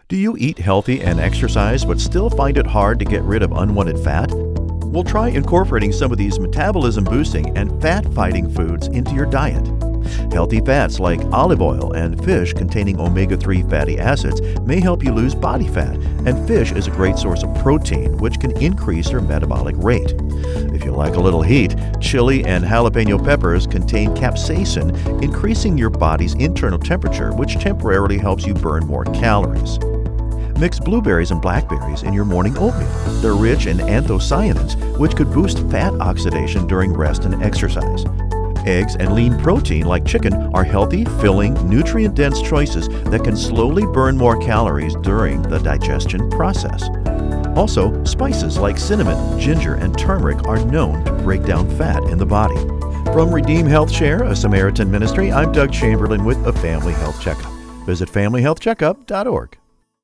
Do you eat healthy and exercise but still find it hard to get rid of unwanted fat? We'll try incorporating some of these metabolism boosting and fat fighting foods into your diet. Healthy fats like olive oil and fish containing omega-3 fatty acids may help you lose body fat, and fish is a great source of protein, which can increase your metabolic rate. If you like a little heat, chili and jalapeno peppers contain capsaicin, increasing your body's internal temperature, which temporarily helps you burn more calories. Mix blueberries and blackberries in your morning oatmeal. They're rich in anthocyanins, which could boost fat oxidation during rest and exercise. Eggs and lean protein like chicken are healthy, filling, nutrient-dense choices that can slowly burn more calories during the digestion process. Also, spices like cinnamon, ginger, and turmeric are known to break down fat in the body. From Redeem Health Share, a Samaritan ministry, I'm Doug Chamberlain with a Family Health Checkup. Visit FamilyHealthCheckup.org.